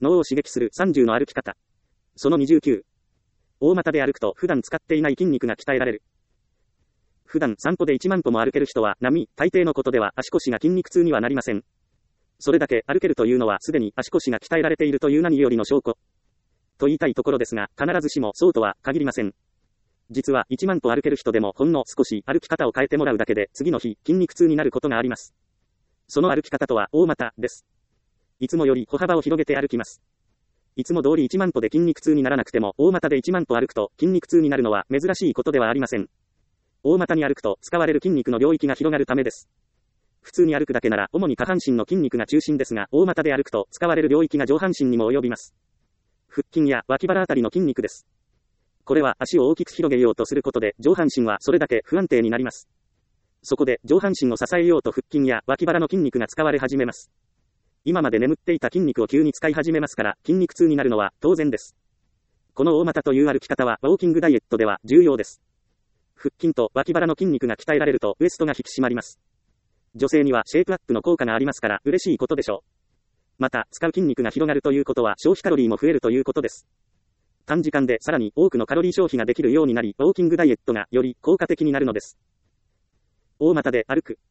脳を刺激する30の歩き方。その29。大股で歩くと普段使っていない筋肉が鍛えられる。普段散歩で1万歩も歩ける人は大抵のことでは足腰が筋肉痛にはなりません。それだけ歩けるというのはすでに足腰が鍛えられているという何よりの証拠。と言いたいところですが、必ずしもそうとは限りません。実は1万歩歩ける人でもほんの少し歩き方を変えてもらうだけで次の日筋肉痛になることがあります。その歩き方とは大股です。いつもより歩幅を広げて歩きます。いつも通り1万歩で筋肉痛にならなくても大股で1万歩歩くと筋肉痛になるのは珍しいことではありません。大股に歩くと使われる筋肉の領域が広がるためです。普通に歩くだけなら主に下半身の筋肉が中心ですが、大股で歩くと使われる領域が上半身にも及びます。腹筋や脇腹あたりの筋肉です。これは足を大きく広げようとすることで上半身はそれだけ不安定になります。そこで上半身を支えようと腹筋や脇腹の筋肉が使われ始めます。今まで眠っていた筋肉を急に使い始めますから筋肉痛になるのは当然です。この大股という歩き方はウォーキングダイエットでは重要です。腹筋と脇腹の筋肉が鍛えられるとウエストが引き締まります。女性にはシェイプアップの効果がありますから嬉しいことでしょう。また使う筋肉が広がるということは消費カロリーも増えるということです。短時間でさらに多くのカロリー消費ができるようになり、ウォーキングダイエットがより効果的になるのです。大股で歩く。